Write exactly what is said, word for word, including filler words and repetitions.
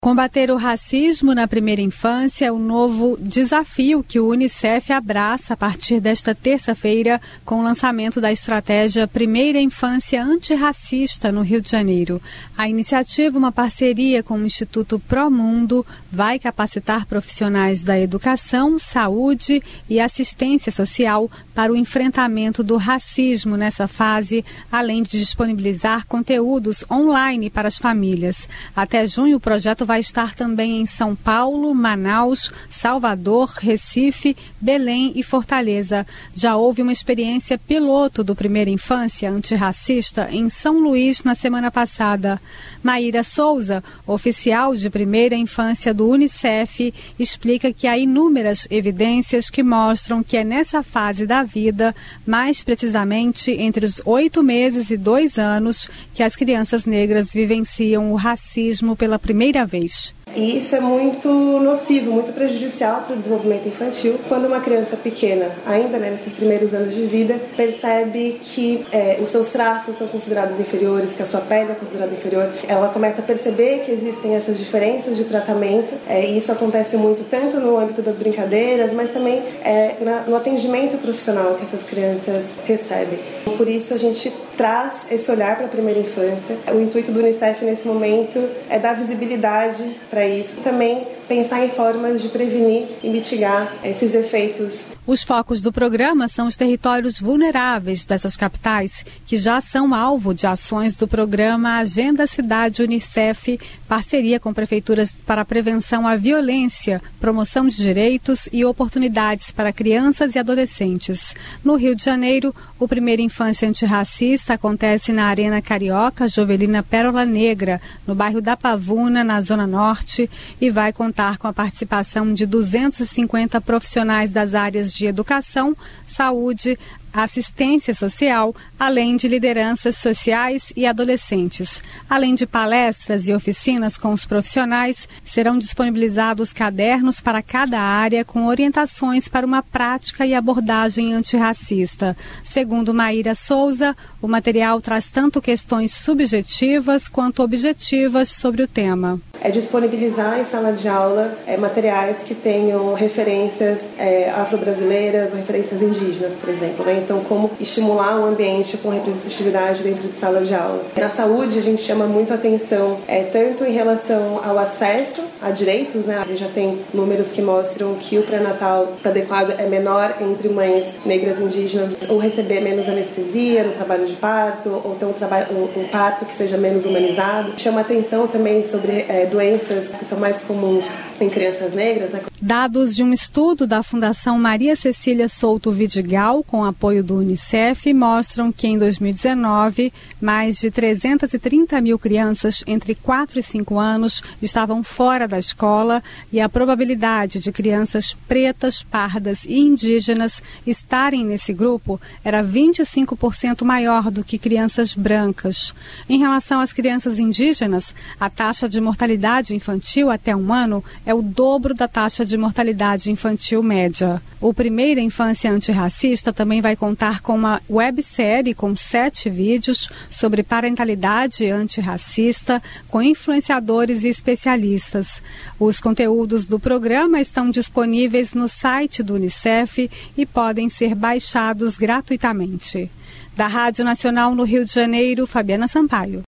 Combater o racismo na primeira infância é o novo desafio que o Unicef abraça a partir desta terça-feira com o lançamento da estratégia Primeira Infância Antirracista no Rio de Janeiro. A iniciativa, uma parceria com o Instituto Promundo, vai capacitar profissionais da educação, saúde e assistência social para o enfrentamento do racismo nessa fase, além de disponibilizar conteúdos online para as famílias. Até junho, o projeto vai vai estar também em São Paulo, Manaus, Salvador, Recife, Belém e Fortaleza. Já houve uma experiência piloto do Primeira Infância Antirracista em São Luís na semana passada. Maíra Souza, oficial de Primeira Infância do Unicef, explica que há inúmeras evidências que mostram que é nessa fase da vida, mais precisamente entre os oito meses e dois anos, que as crianças negras vivenciam o racismo pela primeira vez. E isso é muito nocivo, muito prejudicial para o desenvolvimento infantil, quando uma criança pequena, ainda né, nesses primeiros anos de vida, percebe que é, os seus traços são considerados inferiores, que a sua pele é considerada inferior. Ela começa a perceber que existem essas diferenças de tratamento, é, e isso acontece muito tanto no âmbito das brincadeiras, mas também é, na, no atendimento profissional que essas crianças recebem. Por isso a gente traz esse olhar para a primeira infância. O intuito do Unicef nesse momento é dar visibilidade para isso. Também pensar em formas de prevenir e mitigar esses efeitos. Os focos do programa são os territórios vulneráveis dessas capitais, que já são alvo de ações do programa Agenda Cidade Unicef, parceria com prefeituras para a prevenção à violência, promoção de direitos e oportunidades para crianças e adolescentes. No Rio de Janeiro, o Primeira Infância Antirracista acontece na Arena Carioca Jovelina Pérola Negra, no bairro da Pavuna, na Zona Norte, e vai contar com a participação de duzentos e cinquenta profissionais das áreas de educação, saúde, assistência social, além de lideranças sociais e adolescentes. Além de palestras e oficinas com os profissionais, serão disponibilizados cadernos para cada área com orientações para uma prática e abordagem antirracista. Segundo Maíra Souza, o material traz tanto questões subjetivas quanto objetivas sobre o tema. É disponibilizar em sala de aula é, materiais que tenham referências é, afro-brasileiras ou referências indígenas, por exemplo, né? Então, como estimular um ambiente com representatividade dentro de sala de aula. Na saúde, a gente chama muito atenção, é, tanto em relação ao acesso a direitos, né? A gente já tem números que mostram que o pré-natal adequado é menor entre mães negras e indígenas, ou receber menos anestesia no trabalho de parto, ou ter um, trabalho, um, um parto que seja menos humanizado. Chama atenção também sobre é, doenças que são mais comuns em crianças negras, né? Dados de um estudo da Fundação Maria Cecília Souto Vidigal, com apoio do Unicef, mostram que em dois mil e dezenove, mais de trezentas e trinta mil crianças entre quatro e cinco anos estavam fora da escola e a probabilidade de crianças pretas, pardas e indígenas estarem nesse grupo era vinte e cinco por cento maior do que crianças brancas. Em relação às crianças indígenas, a taxa de mortalidade infantil até um ano é o dobro da taxa de mortalidade infantil média. O Primeira Infância Antirracista também vai contar com uma websérie com sete vídeos sobre parentalidade antirracista, com influenciadores e especialistas. Os conteúdos do programa estão disponíveis no site do Unicef e podem ser baixados gratuitamente. Da Rádio Nacional no Rio de Janeiro, Fabiana Sampaio.